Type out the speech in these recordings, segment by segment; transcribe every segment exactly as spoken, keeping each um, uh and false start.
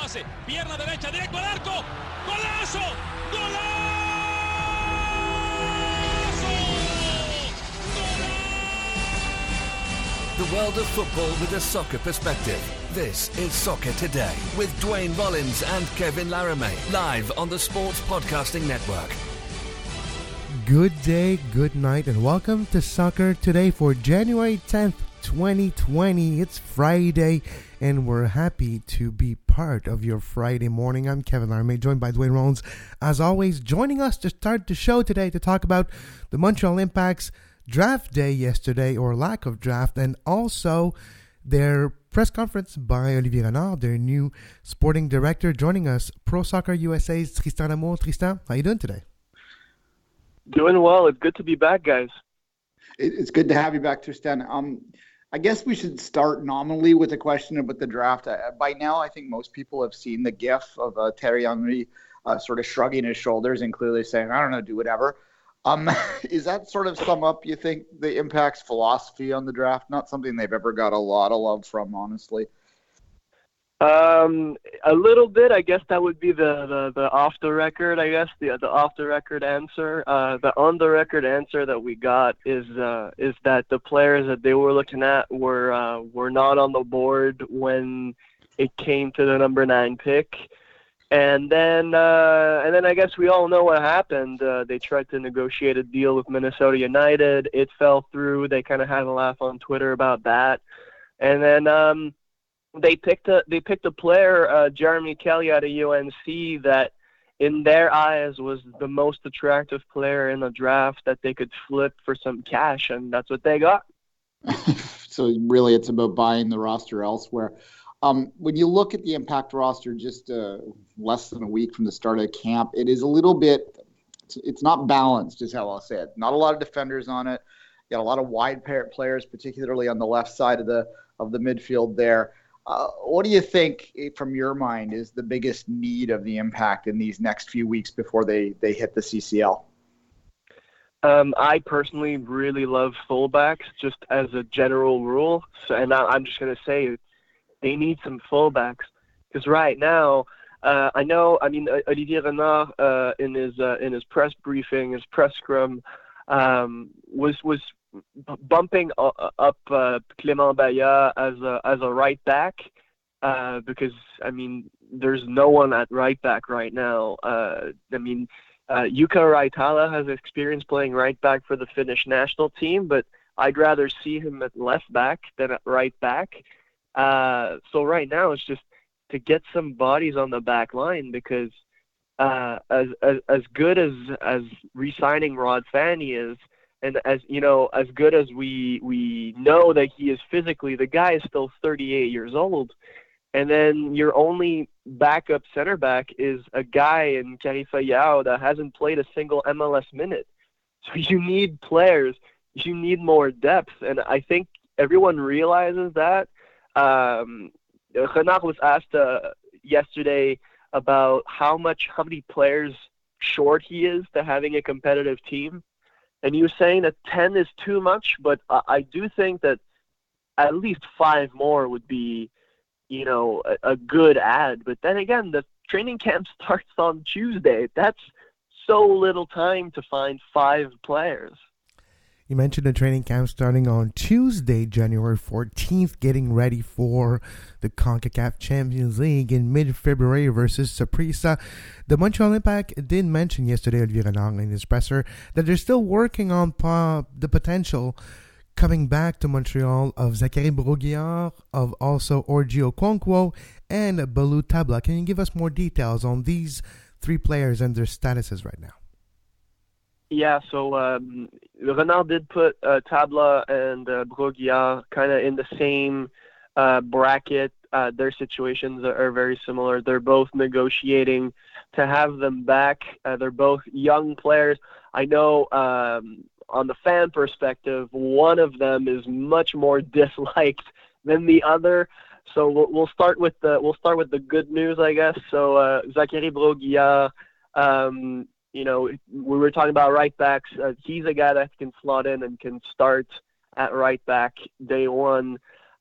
pase, pierna derecha, directo al arco, ¡golazo! ¡Golazo! The world of football with a soccer perspective. This is Soccer Today with Dwayne Mullins and Kevin Laramie, live on the Sports Podcasting Network. Good day, good night, and welcome to Soccer Today for January tenth, twenty twenty. It's Friday, and we're happy to be part of your Friday morning. I'm Kevin Laramie, joined by Dwayne Mullins. As always, joining us to start the show today to talk about the Montreal Impact's draft day yesterday, or lack of draft, and also their press conference by Olivier Renard, their new sporting director. Joining us, Pro Soccer U S A's Tristan Lamour. Tristan, how you doing today? Doing well. It's good to be back, guys. It's good to have you back, Tristan. Um, I guess we should start nominally with a question about the draft. Uh, by now, I think most people have seen the gif of uh, Thierry Henry uh, sort of shrugging his shoulders and clearly saying, I don't know, do whatever. Um, is that sort of sum up, you think, the Impact's philosophy on the draft? Not something they've ever got a lot of love from, honestly. Um, a little bit, I guess that would be the, the, the off the record, I guess, the the off the record answer. Uh, the on the record answer that we got is uh, is that the players that they were looking at were uh, were not on the board when it came to the number nine pick. And then, uh, and then I guess we all know what happened. Uh, they tried to negotiate a deal with Minnesota United. It fell through. They kind of had a laugh on Twitter about that. And then um, they picked a they picked a player, uh, Jeremy Kelly out of U N C, that in their eyes was the most attractive player in the draft that they could flip for some cash, and that's what they got. So really, it's about buying the roster elsewhere. Um, when you look at the Impact roster just uh, less than a week from the start of camp, it is a little bit, it's, it's not balanced, is how I'll say it. Not a lot of defenders on it. You got a lot of wide players, particularly on the left side of the of the midfield there. Uh, what do you think, from your mind, is the biggest need of the Impact in these next few weeks before they, they hit the C C L? Um, I personally really love fullbacks, just as a general rule. So, and I, I'm just going to say they need some fullbacks, because right now, uh, I know, I mean, Olivier Renard uh, in his uh, in his press briefing, his press scrum, um, was was bumping up uh, Clément Baya as a as a right back, uh, because I mean, there's no one at right back right now. Uh, I mean, uh, Jukka Raitala has experience playing right back for the Finnish national team, but I'd rather see him at left back than at right back. Uh, so right now it's just to get some bodies on the back line, because uh, as, as as good as as re-signing Rod Fanny is, and as you know, as good as we we know that he is physically, the guy is still thirty-eight years old, and then your only backup center back is a guy in Karifa Yao that hasn't played a single M L S minute. So you need players, you need more depth, and I think everyone realizes that. Um, Renard was asked uh, yesterday about how much, how many players short he is to having a competitive team, and he was saying that ten is too much, but I, I do think that at least five more would be, you know, a, a good add. But then again, the training camp starts on Tuesday. That's so little time to find five players. You mentioned the training camp starting on Tuesday, January fourteenth, getting ready for the CONCACAF Champions League in mid-February versus Saprissa. The Montreal Impact did mention yesterday, Olivier Renard in his presser, that they're still working on uh, the potential coming back to Montreal of Zachary Brault-Guillard, of also Orji Okonkwo, and Balou Tabla. Can you give us more details on these three players and their statuses right now? Yeah, so um, Renard did put uh, Tabla and uh, Brault-Guillard kind of in the same uh, bracket. Uh, their situations are very similar. They're both negotiating to have them back. Uh, they're both young players. I know um, on the fan perspective, one of them is much more disliked than the other. So we'll, we'll start with the we'll start with the good news, I guess. So uh, Zachary Brault-Guillard, um, you know, we were talking about right backs. Uh, he's a guy that can slot in and can start at right back day one.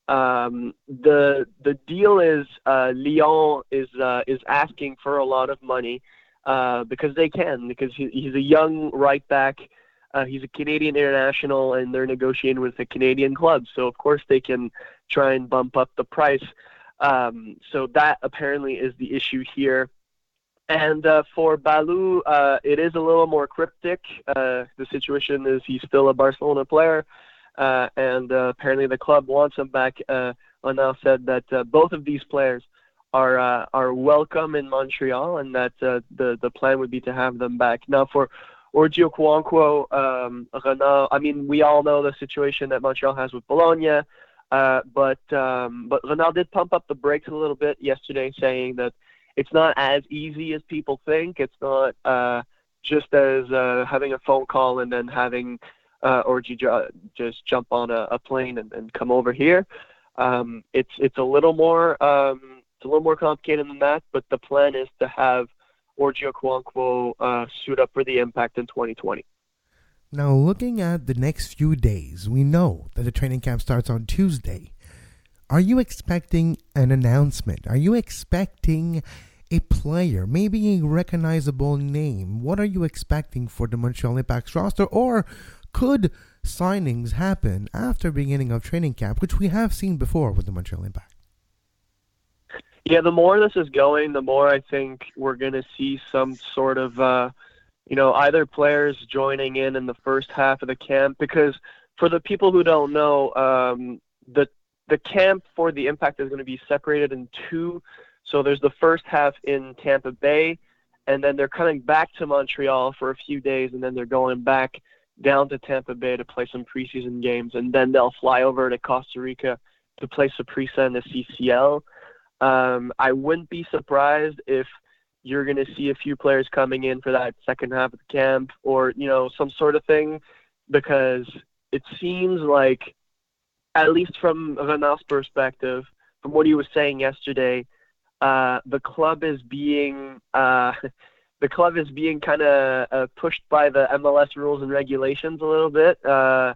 Um, the the deal is uh, Lyon is uh, is asking for a lot of money uh, because they can, because he, he's a young right back. Uh, he's a Canadian international, and they're negotiating with a Canadian club. So of course they can try and bump up the price. Um, so that apparently is the issue here. And uh, for Balou, uh, it is a little more cryptic. Uh, the situation is he's still a Barcelona player. Uh, and uh, apparently the club wants him back. Uh, Renard said that uh, both of these players are uh, are welcome in Montreal, and that uh, the the plan would be to have them back. Now for Orji Okuankwo, um, Renard, I mean, we all know the situation that Montreal has with Bologna, uh, but um, but Renard did pump up the brakes a little bit yesterday, saying that it's not as easy as people think. It's not uh, just as uh, having a phone call and then having Uh, or you ju- just jump on a, a plane and, and come over here. Um, it's it's a little more um, it's a little more complicated than that. But the plan is to have Orji Okuankwo uh, suit up for the Impact in twenty twenty. Now, looking at the next few days, we know that the training camp starts on Tuesday. Are you expecting an announcement? Are you expecting a player, maybe a recognizable name? What are you expecting for the Montreal Impact's roster? Or could signings happen after beginning of training camp, which we have seen before with the Montreal Impact? Yeah, the more this is going, the more I think we're going to see some sort of, uh, you know, either players joining in in the first half of the camp. Because for the people who don't know, um, the the camp for the Impact is going to be separated in two. So there's the first half in Tampa Bay, and then they're coming back to Montreal for a few days, and then they're going back down to Tampa Bay to play some preseason games, and then they'll fly over to Costa Rica to play Saprissa in the C C L. Um, I wouldn't be surprised if you're going to see a few players coming in for that second half of the camp, or, you know, some sort of thing, because it seems like, at least from Renard's perspective, from what he was saying yesterday, uh, the club is being uh, the club is being kind of uh, pushed by the M L S rules and regulations a little bit. Uh,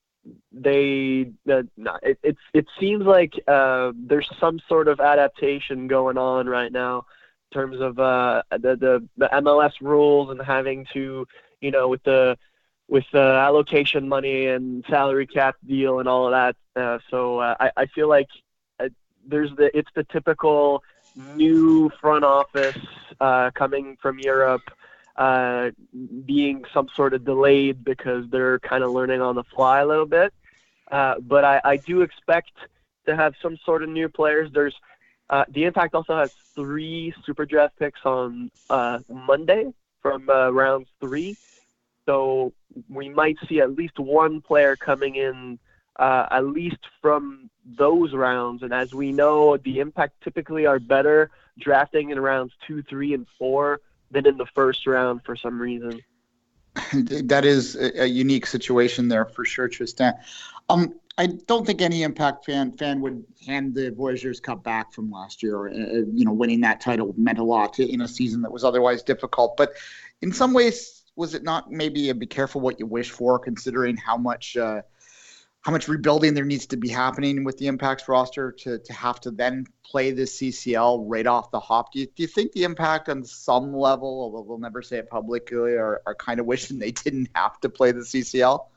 they, uh, no, it, it's, it seems like uh, there's some sort of adaptation going on right now in terms of uh, the, the the M L S rules and having to, you know, with the with the allocation money and salary cap deal and all of that. Uh, so uh, I, I feel like uh, there's the it's the typical new front office uh, coming from Europe, uh, being some sort of delayed because they're kind of learning on the fly a little bit. Uh, but I, I do expect to have some sort of new players. There's uh, the Impact also has three super draft picks on uh, Monday from uh, round three. So we might see at least one player coming in uh, at least from those rounds. And as we know, the Impact typically are better drafting in rounds two, three, and four than in the first round for some reason. That is a, a unique situation there for sure, Tristan. Um, I don't think any Impact fan fan would hand the Voyageurs Cup back from last year. Uh, you know, winning that title meant a lot in a season that was otherwise difficult. But in some ways, was it not maybe a be careful what you wish for, considering how much uh, how much rebuilding there needs to be happening with the Impact's roster to, to have to then play this C C L right off the hop? Do you, do you think the Impact on some level, although they'll never say it publicly, are, are kind of wishing they didn't have to play the C C L?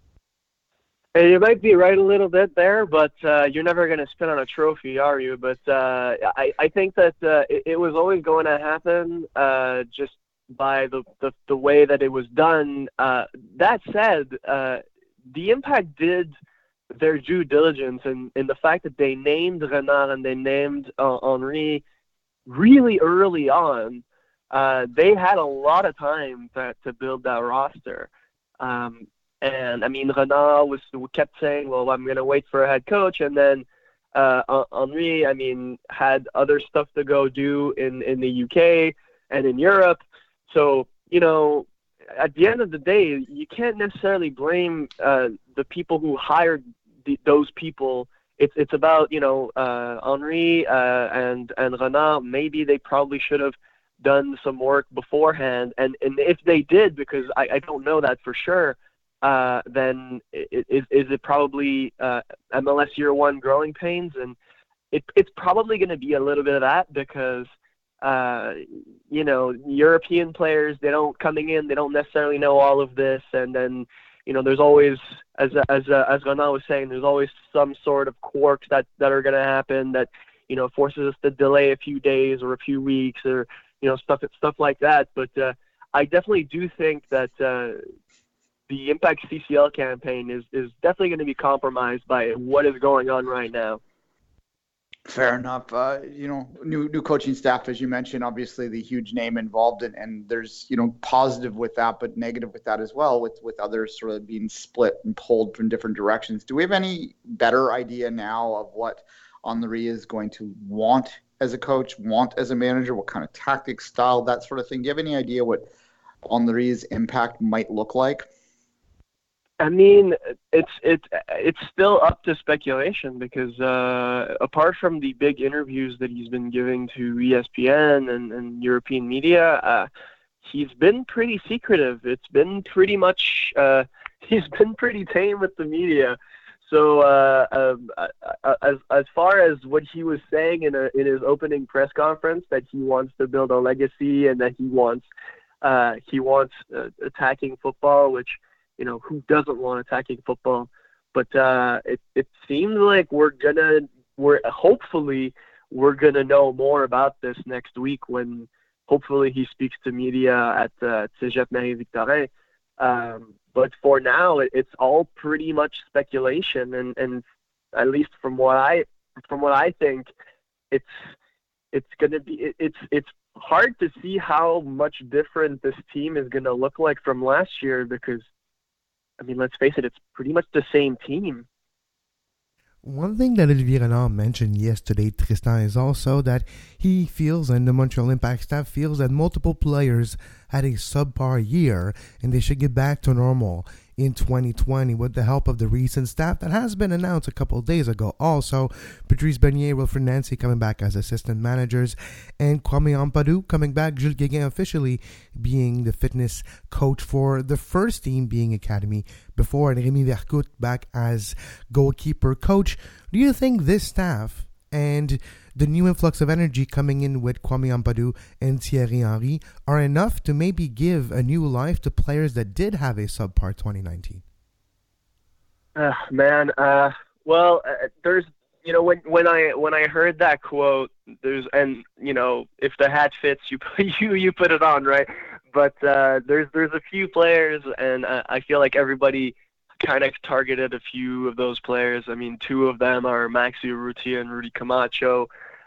And you might be right a little bit there, but uh, you're never going to spin on a trophy, are you? But uh, I, I think that uh, it, it was always going to happen uh, just by the, the, the way that it was done. Uh, that said, uh, the Impact did their due diligence in, in the fact that they named Renard and they named uh, Henry really early on. Uh, they had a lot of time to, to build that roster. Um, and, I mean, Renard was kept saying, well, I'm going to wait for a head coach. And then uh, Henry, I mean, had other stuff to go do in, in the U K and in Europe. So, you know, at the end of the day, you can't necessarily blame uh, the people who hired the, those people. It's it's about, you know, uh, Henry uh, and and Renard. Maybe they probably should have done some work beforehand, and and if they did, because I, I don't know that for sure, uh, then is, is it probably uh, M L S year one growing pains? And it, it's probably going to be a little bit of that because, uh, you know, European players, they don't coming in, they don't necessarily know all of this. And then, you know, there's always, as as uh, as Ronald was saying, there's always some sort of quirks that, that are going to happen that, you know, forces us to delay a few days or a few weeks or, you know, stuff stuff like that. But uh, I definitely do think that uh, the Impact C C L campaign is, is definitely going to be compromised by what is going on right now. Fair enough. Uh, you know, new new coaching staff, as you mentioned, obviously the huge name involved, in, and there's, you know, positive with that, but negative with that as well, with, with others sort of being split and pulled from different directions. Do we have any better idea now of what Henry is going to want as a coach, want as a manager, what kind of tactics, style, that sort of thing? Do you have any idea what Henry's impact might look like? I mean, it's it's it's still up to speculation because uh, apart from the big interviews that he's been giving to E S P N and, and European media, uh, he's been pretty secretive. It's been pretty much uh, he's been pretty tame with the media. So uh, um, uh, as as far as what he was saying in a in his opening press conference, that he wants to build a legacy and that he wants uh, he wants uh, attacking football, which, you know, who doesn't want attacking football? But uh, it it seems like we're gonna we're hopefully we're gonna know more about this next week when hopefully he speaks to media at uh, Cégep Marie-Victorin. Um, but for now, it, it's all pretty much speculation, and, and at least from what I from what I think, it's it's gonna be it, it's it's hard to see how much different this team is gonna look like from last year because, I mean, let's face it, it's pretty much the same team. One thing that Olivier Renard mentioned yesterday, Tristan, is also that he feels, and the Montreal Impact staff feels, that multiple players had a subpar year and they should get back to normal in twenty twenty with the help of the recent staff that has been announced a couple of days ago. Also, Patrice Bernier, Wilfred Nancy coming back as assistant managers, and Kwame Ampadu coming back, Jules Guéguin officially being the fitness coach for the first team being Academy before, and Rémi Vercoute back as goalkeeper coach. Do you think this staff and the new influx of energy coming in with Kwame Ampadu and Thierry Henry are enough to maybe give a new life to players that did have a subpar twenty nineteen? Uh, man, uh, well, uh, there's, you know, when when I when I heard that quote, there's, and you know, if the hat fits, you you you put it on, right? But uh, there's there's a few players, and uh, I feel like everybody kind of targeted a few of those players. I mean, two of them are Maxi Urrutia and Rudy Camacho.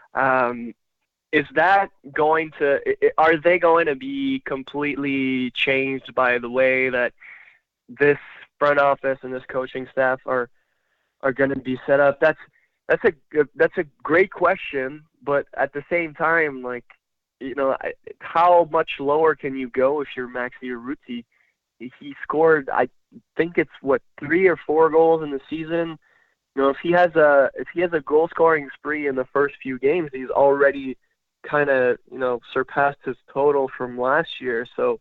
Um, is that going to, are they going to be completely changed by the way that this front office and this coaching staff are are going to be set up? That's that's a that's a great question, but at the same time, like, you know, how much lower can you go if you're Maxi Urrutia? He scored, I think it's what, three or four goals in the season. You know, if he has a if he has a goal scoring spree in the first few games, he's already kind of, you know, surpassed his total from last year. So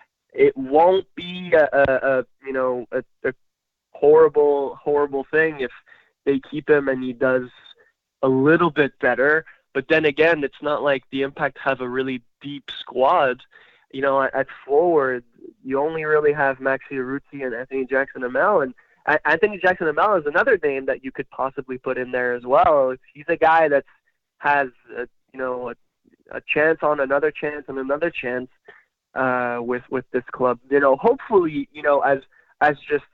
it won't be a, a, a you know a, a horrible horrible thing if they keep him and he does a little bit better. But then again, it's not like the Impact have a really deep squad. You know, at, at forward, you only really have Maxi Urrutia and Anthony Jackson-Hamel, and Anthony Jackson-Hamel is another name that you could possibly put in there as well. He's a guy that has, a, you know, a, a chance on another chance and another chance uh, with with this club. You know, hopefully, you know, as as just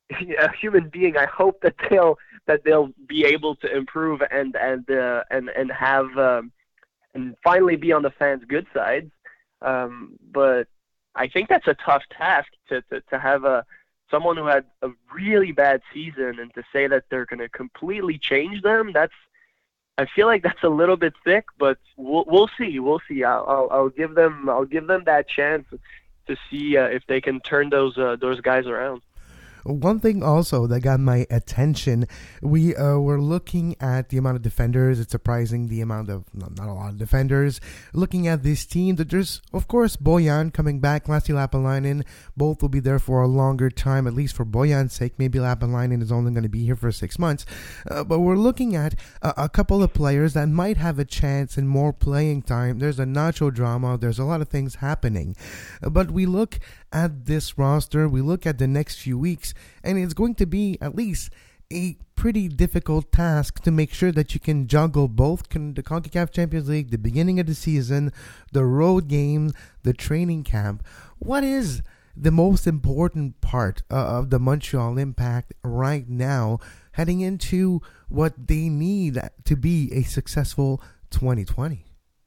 a human being, I hope that they'll that they'll be able to improve and and uh, and and have um, and finally be on the fans' good side. Um, but I think that's a tough task to, to, to have a someone who had a really bad season and to say that they're going to completely change them. That's I feel like that's a little bit thick, but we'll we'll see. We'll see. I'll I'll, I'll give them I'll give them that chance to see uh, if they can turn those uh, those guys around. One thing also that got my attention, we uh, were looking at the amount of defenders. It's surprising the amount of, not, not a lot of defenders. Looking at this team, that there's, of course, Bojan coming back, Lassi Lappalainen. Both will be there for a longer time, at least for Bojan's sake. Maybe Lappalainen is only going to be here for six months. Uh, but we're looking at a, a couple of players that might have a chance in more playing time. There's a Nacho drama. There's a lot of things happening. Uh, but we look at this roster, we look at the next few weeks, and it's going to be at least a pretty difficult task to make sure that you can juggle both con- the CONCACAF Champions League, the beginning of the season, the road game, the training camp. What is the most important part uh, of the Montreal Impact right now, heading into what they need to be a successful twenty twenty?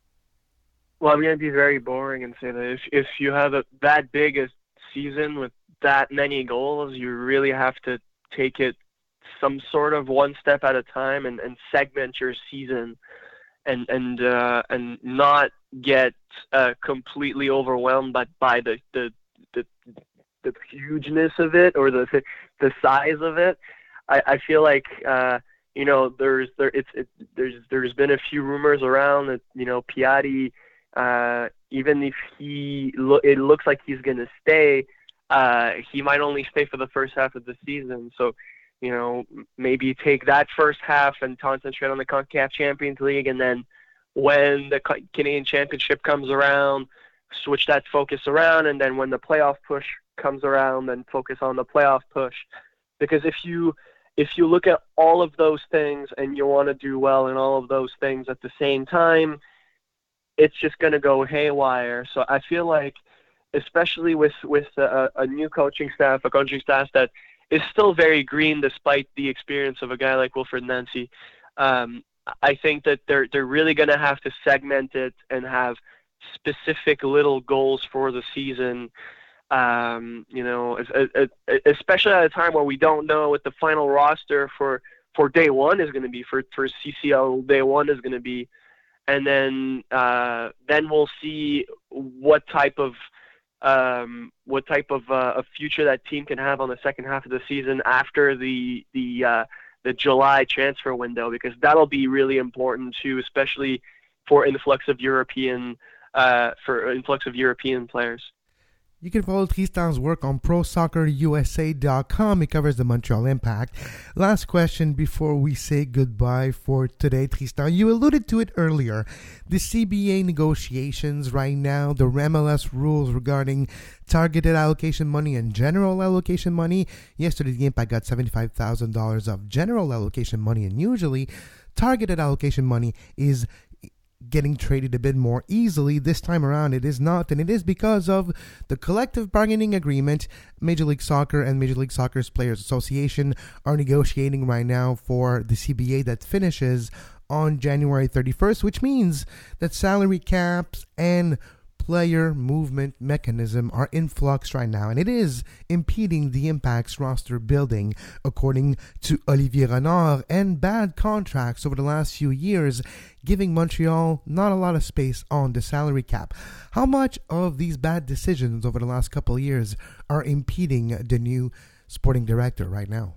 Well, I'm going to be very boring and say that if if you have a, that big a season with that many goals, you really have to take it some sort of one step at a time and, and segment your season and and uh, and not get uh, completely overwhelmed by, by the, the the the hugeness of it or the the size of it. I, I feel like uh, you know there's there it's it, there's there's been a few rumors around that you know Piatti. Uh, even if he, lo- it looks like he's going to stay, uh, he might only stay for the first half of the season. So, you know, maybe take that first half and concentrate on the CONCACAF Champions League, and then when the Canadian Championship comes around, switch that focus around, and then when the playoff push comes around, then focus on the playoff push. Because if you if you look at all of those things and you want to do well in all of those things at the same time, it's just going to go haywire. So I feel like, especially with, with a, a new coaching staff, a coaching staff that is still very green despite the experience of a guy like Wilfried Nancy, um, I think that they're they're really going to have to segment it and have specific little goals for the season. Um, you know, especially at a time where we don't know what the final roster for, for day one is going to be, for, for C C L day one is going to be. And then, uh, then we'll see what type of um, what type of uh, a future that team can have on the second half of the season after the the uh, the July transfer window, because that'll be really important too, especially for influx of European uh, for influx of European players. You can follow Tristan's work on pro soccer u s a dot com. He covers the Montreal Impact. Last question before we say goodbye for today, Tristan. You alluded to it earlier. The C B A negotiations right now, the M L S rules regarding targeted allocation money and general allocation money. Yesterday, the Impact got seventy-five thousand dollars of general allocation money, and usually targeted allocation money is getting traded a bit more easily. This time around it is not, and it is because of the collective bargaining agreement. Major League Soccer and Major League Soccer's Players Association are negotiating right now for the C B A that finishes on January thirty-first, which means that salary caps and player movement mechanism are in flux right now, and it is impeding the Impact's roster building, according to Olivier Renard, and bad contracts over the last few years, giving Montreal not a lot of space on the salary cap. How much of these bad decisions over the last couple of years are impeding the new sporting director right now?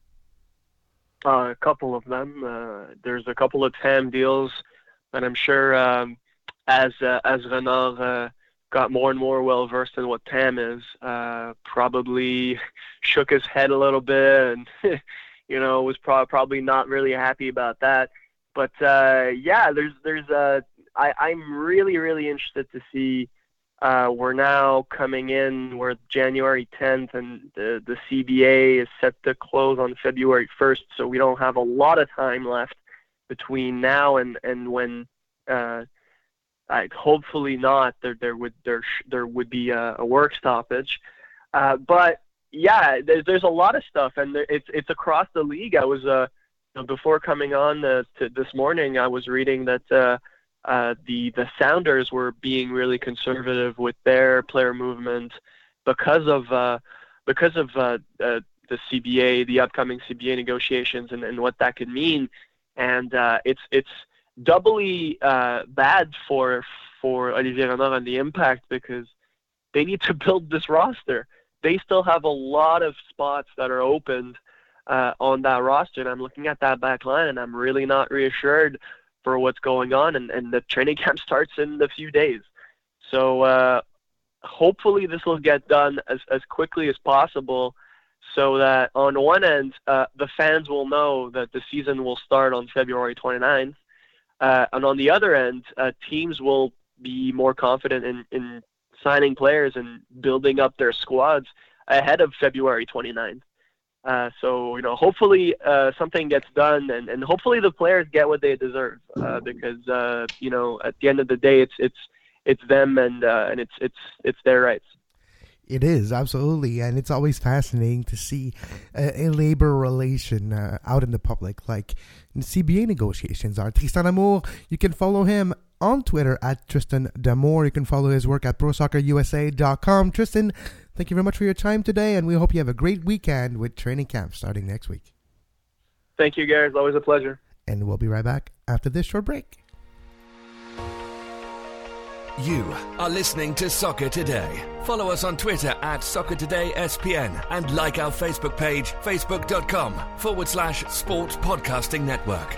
Uh, a couple of them. Uh, there's a couple of T A M deals, and I'm sure um, as uh, as Renard uh, got more and more well versed in what T A M is, uh, probably shook his head a little bit, and you know was pro- probably not really happy about that. But uh, yeah, there's there's uh, I I'm really really interested to see. Uh, we're now coming in. We're January tenth, and the the C B A is set to close on February first. So we don't have a lot of time left between now and and when. Uh, I, hopefully not. There, there would there there would be a, a work stoppage, uh, but yeah, there's there's a lot of stuff, and there, it's it's across the league. I was uh before coming on uh, to this morning, I was reading that uh, uh, the the Sounders were being really conservative with their player movement because of uh, because of uh, uh, the C B A, the upcoming C B A negotiations, and, and what that could mean, and uh, it's it's. doubly uh, bad for for Olivier Renard and the Impact, because they need to build this roster. they still have a lot of spots that are opened uh, on that roster. And I'm looking at that back line, and I'm really not reassured for what's going on. And, and the training camp starts in a few days. So uh, hopefully this will get done as, as quickly as possible, so that on one end, uh, the fans will know that the season will start on February twenty-ninth. Uh, and on the other end, uh, teams will be more confident in, in signing players and building up their squads ahead of February twenty-ninth. Uh, so, you know, hopefully uh, something gets done, and, and hopefully the players get what they deserve, uh, because, uh, you know, at the end of the day, it's it's it's them and uh, and it's it's it's their rights. It is, absolutely, and it's always fascinating to see a, a labor relation uh, out in the public, like C B A negotiations are. Tristan D'Amour, you can follow him on Twitter at Tristan D'Amour. You can follow his work at pro soccer u s a dot com. Tristan, thank you very much for your time today, and we hope you have a great weekend with training camp starting next week. Thank you, Gareth. Always a pleasure. And we'll be right back after this short break. You are listening to Soccer Today. Follow us on Twitter at Soccer Today S P N and like our Facebook page, facebook.com forward slash Sports Podcasting Network.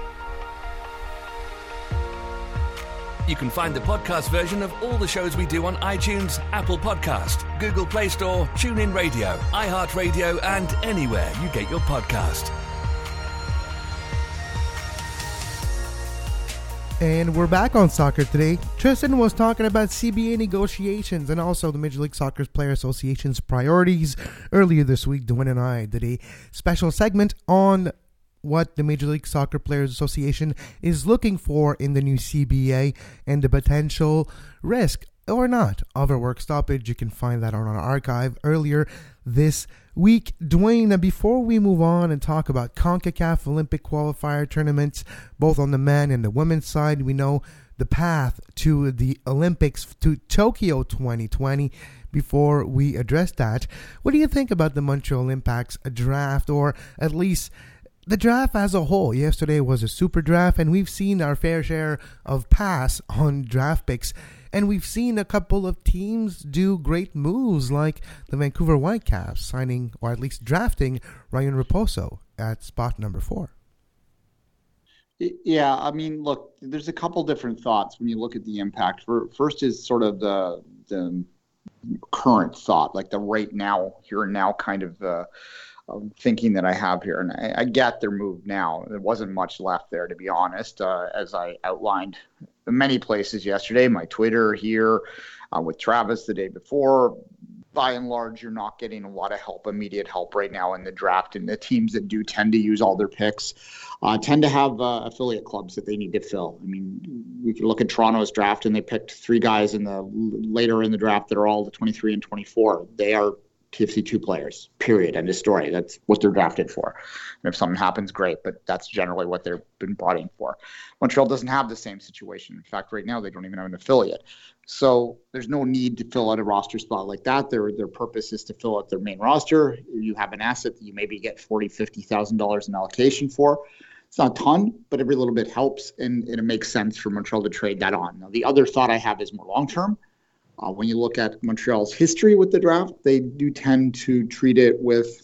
You can find the podcast version of all the shows we do on iTunes, Apple Podcast, Google Play Store, TuneIn Radio, iHeartRadio, and anywhere you get your podcast. And we're back on Soccer Today. Tristan was talking about C B A negotiations and also the Major League Soccer Player Association's priorities. Earlier this week, Dwayne and I did a special segment on what the Major League Soccer Players Association is looking for in the new C B A and the potential risk or not of a work stoppage. You can find that on our archive earlier this week. Dwayne, before we move on and talk about CONCACAF Olympic qualifier tournaments, both on the men and the women's side, we know the path to the Olympics, to Tokyo twenty twenty. Before we address that, what do you think about the Montreal Impact's draft, or at least the draft as a whole? Yesterday was a super draft, and we've seen our fair share of pass on draft picks. And we've seen a couple of teams do great moves, like the Vancouver Whitecaps signing, or at least drafting, Ryan Raposo at spot number four. Yeah, I mean, look, there's a couple different thoughts when you look at the impact. First is sort of the the current thought, like the right now, here and now kind of uh, um, thinking that I have here. And I, I get their move now. There wasn't much left there, to be honest, uh, as I outlined in many places yesterday, my Twitter here, uh, with Travis the day before. By and large, you're not getting a lot of help, immediate help right now in the draft. And the teams that do tend to use all their picks uh, tend to have uh, affiliate clubs that they need to fill. I mean, we can look at Toronto's draft, and they picked three guys in the later in the draft that are all the twenty-three and twenty-four. They are T F C two players, period, end of story. That's what they're drafted for. And if something happens, great, but that's generally what they've been brought in for. Montreal doesn't have the same situation. In fact, right now, they don't even have an affiliate. So there's no need to fill out a roster spot like that. Their their purpose is to fill out their main roster. You have an asset that you maybe get forty thousand dollars, fifty thousand dollars in allocation for. It's not a ton, but every little bit helps, and, and it makes sense for Montreal to trade that on. Now, the other thought I have is more long-term. Uh, when you look at Montreal's history with the draft, they do tend to treat it with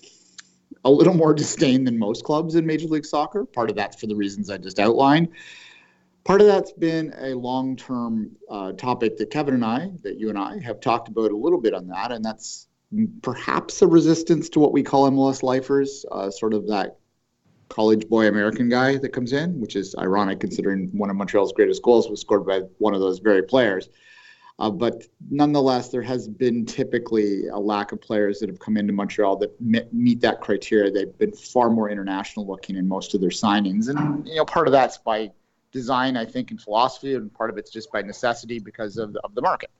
a little more disdain than most clubs in Major League Soccer. Part of that's for the reasons I just outlined. Part of that's been a long-term uh, topic that Kevin and I, that you and I have talked about a little bit on that, and that's perhaps a resistance to what we call M L S lifers, uh, sort of that college boy American guy that comes in, which is ironic considering one of Montreal's greatest goals was scored by one of those very players. Uh, but nonetheless, there has been typically a lack of players that have come into Montreal that meet that criteria. They've been far more international looking in most of their signings. And, you know, part of that's by design, I think, and philosophy, and part of it's just by necessity because of the, of the market.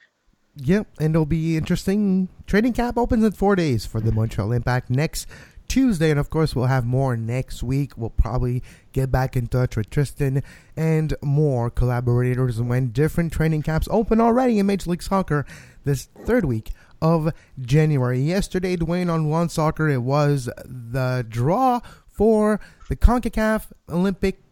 Yep, and it'll be interesting. Training camp opens in four days for the Montreal Impact next Tuesday, and of course we'll have more next week. We'll probably get back in touch with Tristan and more collaborators when different training camps open already in Major League Soccer this third week of January. Yesterday, Dwayne, on One Soccer, it was the draw for the CONCACAF Olympic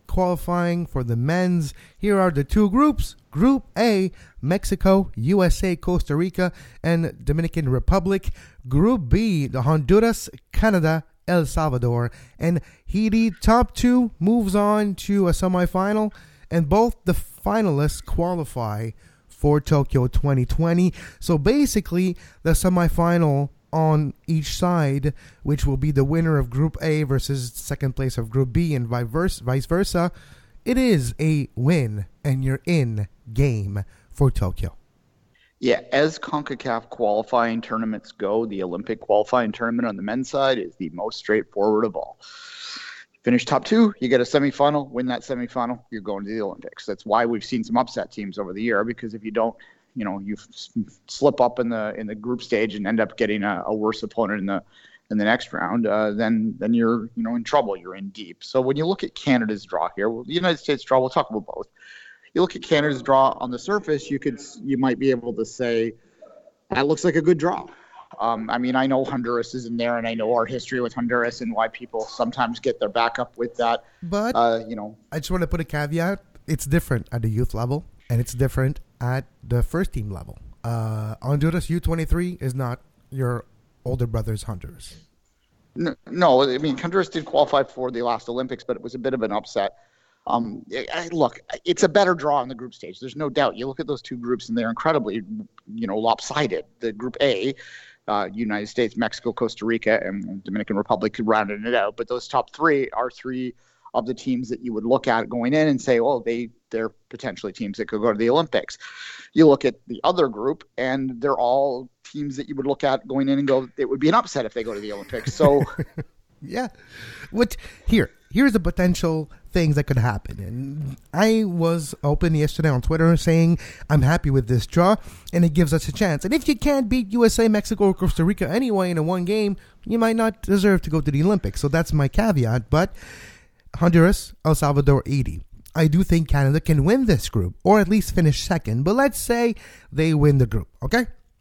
qualifying for the men's. Here are the two groups. Group A, Mexico, U S A, Costa Rica, and Dominican Republic. Group B, the Honduras, Canada, El Salvador, and Haiti. Top two moves on to a semifinal, and both the finalists qualify for Tokyo twenty twenty. So basically, the semifinal on each side, which will be the winner of Group A versus second place of Group B and vice versa, it is a win, and you're in game for Tokyo. Yeah, as CONCACAF qualifying tournaments go, the Olympic qualifying tournament on the men's side is the most straightforward of all. Finish top two, you get a semifinal, win that semifinal, you're going to the Olympics. That's why we've seen some upset teams over the year, because if you don't, you know, you slip up in the in the group stage and end up getting a, a worse opponent in the in the next round, uh, then then you're you know in trouble. You're in deep. So when you look at Canada's draw here, well, the United States draw, we'll talk about both. You look at Canada's draw on the surface, you could you might be able to say that looks like a good draw. Um, I mean, I know Honduras is in there, and I know our history with Honduras and why people sometimes get their back up with that. But uh, you know, I just want to put a caveat: it's different at the youth level, and it's different at the first team level. Uh, Honduras U twenty-three is not your older brother's Honduras. No, no, I mean, Honduras did qualify for the last Olympics, but it was a bit of an upset. Um, I, look, it's a better draw on the group stage. There's no doubt. You look at those two groups, and they're incredibly, you know, lopsided. The Group A, uh, United States, Mexico, Costa Rica, and Dominican Republic could round it out. But those top three are three of the teams that you would look at going in and say, oh, they, they're potentially teams that could go to the Olympics. You look at the other group, and they're all teams that you would look at going in and go, it would be an upset if they go to the Olympics. So, yeah. What here? Here's the potential things that could happen. And I was open yesterday on Twitter saying I'm happy with this draw, and it gives us a chance. And if you can't beat U S A, Mexico, or Costa Rica anyway in a one game, you might not deserve to go to the Olympics. So that's my caveat. But Honduras, El Salvador, Haiti. I do think Canada can win this group, or at least finish second. But let's say they win the group, okay?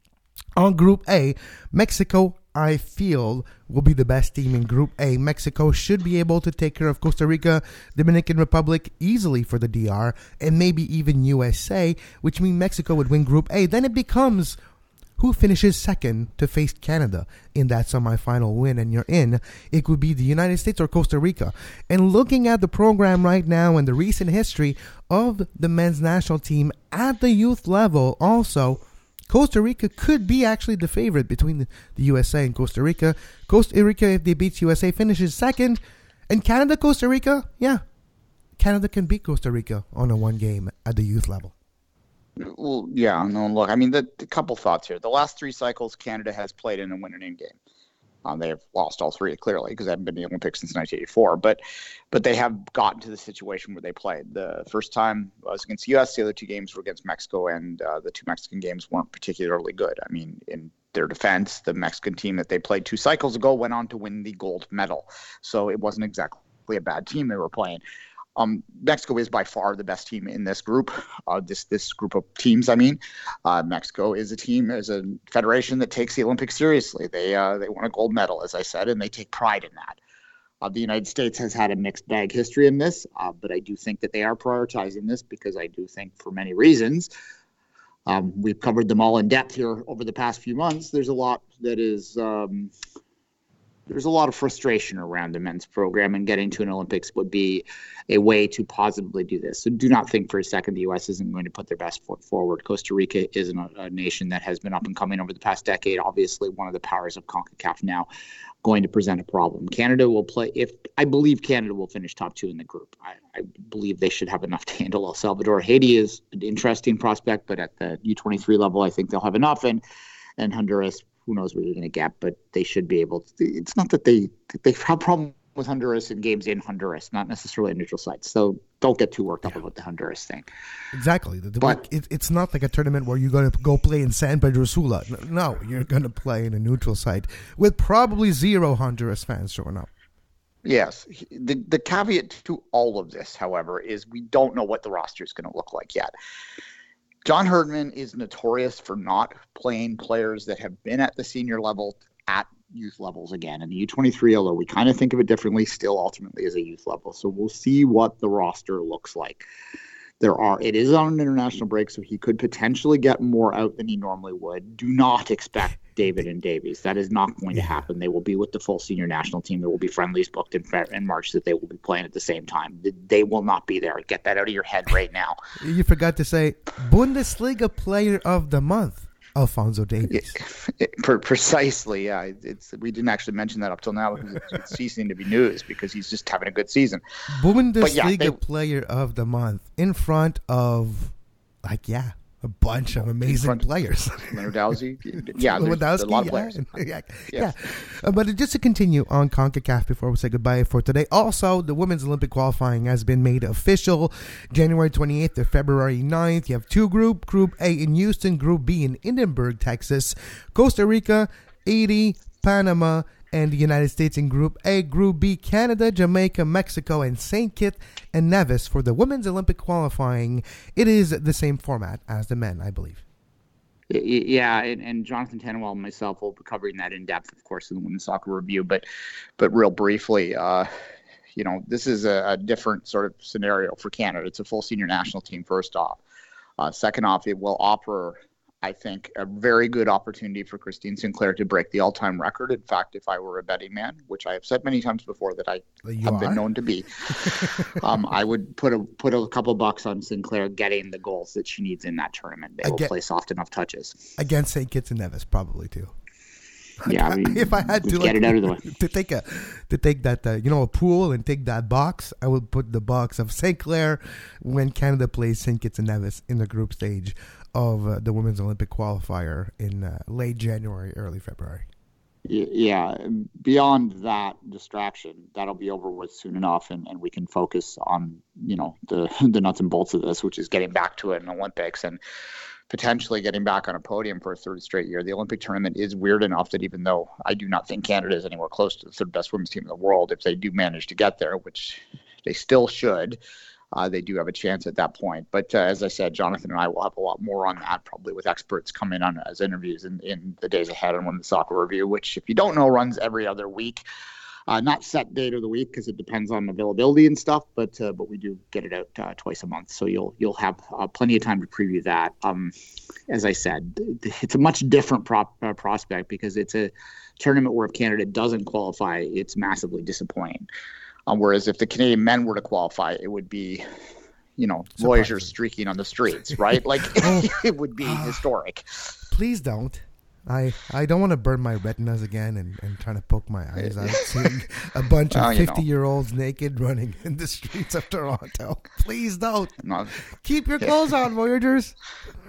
On Group A, Mexico, I feel, will be the best team in Group A. Mexico should be able to take care of Costa Rica, Dominican Republic easily for the D R, and maybe even U S A, which means Mexico would win Group A. Then it becomes who finishes second to face Canada in that semifinal win, and you're in. It could be the United States or Costa Rica. And looking at the program right now and the recent history of the men's national team at the youth level also, Costa Rica could be actually the favorite between the, the U S A and Costa Rica. Costa Rica, if they beat U S A, finishes second. And Canada, Costa Rica, yeah. Canada can beat Costa Rica on a one game at the youth level. Well, yeah, no, look, I mean, the, the couple thoughts here. The last three cycles, Canada has played in and won an in-game. Um, they have lost all three, clearly, because they haven't been in the Olympics since nineteen eighty-four. But but they have gotten to the situation where they played. The first time was against U S. The other two games were against Mexico, and uh, the two Mexican games weren't particularly good. I mean, in their defense, the Mexican team that they played two cycles ago went on to win the gold medal. So it wasn't exactly a bad team they were playing. Um, Mexico is by far the best team in this group, uh, this this group of teams. I mean, uh, Mexico is a team, is a federation that takes the Olympics seriously. They uh, they won a gold medal, as I said, and they take pride in that. Uh, the United States has had a mixed bag history in this, uh, but I do think that they are prioritizing this because I do think, for many reasons, um, we've covered them all in depth here over the past few months. There's a lot that is. Um, There's a lot of frustration around the men's program, and getting to an Olympics would be a way to positively do this. So do not think for a second the U S isn't going to put their best foot forward. Costa Rica is a, a nation that has been up and coming over the past decade, obviously one of the powers of CONCACAF now, going to present a problem. Canada will play, if I believe Canada will finish top two in the group. I, I believe they should have enough to handle El Salvador. Haiti is an interesting prospect, but at the U twenty-three level, I think they'll have enough. And, and Honduras, who knows what you're going to get, but they should be able to. It's not that they they have a problem with Honduras in games in Honduras, not necessarily a neutral site. So don't get too worked up yeah. about the Honduras thing. Exactly. The, the, but, it, it's not like a tournament where you're going to go play in San Pedro Sula. No, you're going to play in a neutral site with probably zero Honduras fans showing up. Yes. The, the caveat to all of this, however, is we don't know what the roster is going to look like yet. John Herdman is notorious for not playing players that have been at the senior level at youth levels again. And the U twenty-three, although we kind of think of it differently, still ultimately is a youth level. So we'll see what the roster looks like. There are, it is on an international break, so he could potentially get more out than he normally would. Do not expect David and Davies. That is not going to happen. They will be with the full senior national team. There will be friendlies booked in, in March that they will be playing at the same time. They will not be there. Get that out of your head right now. You forgot to say Bundesliga Player of the Month, Alphonso Davies. It, it, per, precisely, yeah. It's we didn't actually mention that up till now because it's, it's ceasing to be news because he's just having a good season. Bundesliga yeah, they, Player of the Month in front of, like, yeah, a bunch of amazing players. Lewandowski, yeah, there's, there's a lot of players. Yeah, yeah, yeah. Uh, but just to continue on CONCACAF before we say goodbye for today. Also, the women's Olympic qualifying has been made official. January twenty-eighth to February ninth. You have two group, Group A in Houston, Group B in Edinburgh, Texas, Costa Rica, Haiti, Panama, and the United States in Group A. Group B, Canada, Jamaica, Mexico, and Saint Kitts and Nevis for the women's Olympic qualifying. It is the same format as the men, I believe. Yeah, and, and Jonathan Tannenwald and myself will be covering that in depth, of course, in the Women's Soccer Review. But, but real briefly, uh, you know, this is a, a different sort of scenario for Canada. It's a full senior national team, first off. Uh, second off, it will offer, I think, a very good opportunity for Christine Sinclair to break the all-time record. In fact, if I were a betting man, which I have said many times before that I you have are? been known to be, um, I would put a put a couple bucks on Sinclair getting the goals that she needs in that tournament. They will Again, play soft enough touches. Against Saint Kitts and Nevis, probably, too. Yeah, I mean, if I had to get like, it out of the way. to take a to take that uh, you know a pool and take that box, I would put the box of Saint Clair when Canada plays Saint Kitts and Nevis in the group stage of uh, the women's Olympic qualifier in uh, late January, early February. Yeah, beyond that distraction, that'll be over with soon enough, and, and we can focus on you know the the nuts and bolts of this, which is getting back to it in Olympics and potentially getting back on a podium for a third straight year. The Olympic tournament is weird enough that even though I do not think Canada is anywhere close to the third best women's team in the world, if they do manage to get there, which they still should, uh, they do have a chance at that point. But uh, as I said, Jonathan and I will have a lot more on that, probably with experts coming on as interviews in, in the days ahead on Women's Soccer Review, which, if you don't know, runs every other week. Uh, not set date of the week because it depends on availability and stuff, but uh, but we do get it out uh, twice a month, so you'll you'll have uh, plenty of time to preview that. Um, as I said, it's a much different prop, uh, prospect because it's a tournament where if Canada doesn't qualify, it's massively disappointing. Um, whereas if the Canadian men were to qualify, it would be, you know, Voyageurs streaking on the streets, right? Like oh, it would be uh, historic. Please don't. I, I don't want to burn my retinas again and, and trying to poke my eyes out seeing a bunch of fifty-year-olds naked running in the streets of Toronto. Please don't. Not, Keep your clothes on, Voyageurs.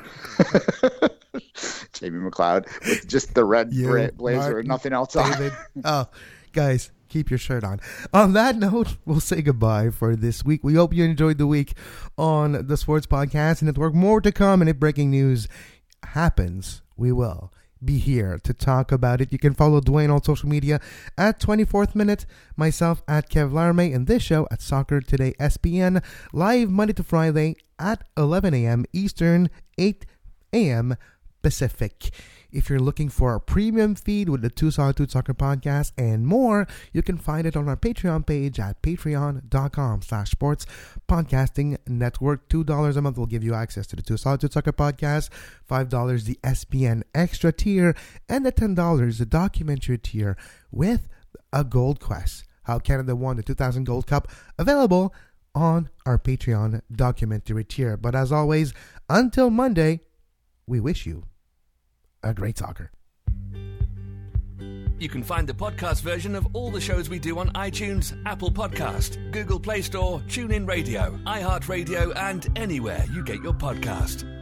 Jamie McLeod with just the red you, blazer Martin, and nothing else David. on. Oh, guys, keep your shirt on. On that note, we'll say goodbye for this week. We hope you enjoyed the week on the Sports Podcast Network. More to come, and if breaking news happens, we will be here to talk about it. You can follow Dwayne on social media at twenty-fourth Minute, myself at Kev Larme, and this show at Soccer Today S P N, live Monday to Friday at eleven a.m. Eastern, eight a.m. Pacific. If you're looking for a premium feed with the Two Solitude Soccer Podcast and more, you can find it on our Patreon page at patreon.com slash sports podcasting network. two dollars a month will give you access to the Two Solitude Soccer Podcast, five dollars the S P N Extra tier, and the ten dollars the documentary tier with a Gold Quest, how Canada won the two thousand Gold Cup, available on our Patreon documentary tier. But as always, until Monday, we wish you a great soccer. You can find the podcast version of all the shows we do on iTunes, Apple Podcast, Google Play Store, TuneIn Radio, iHeartRadio, and anywhere you get your podcast.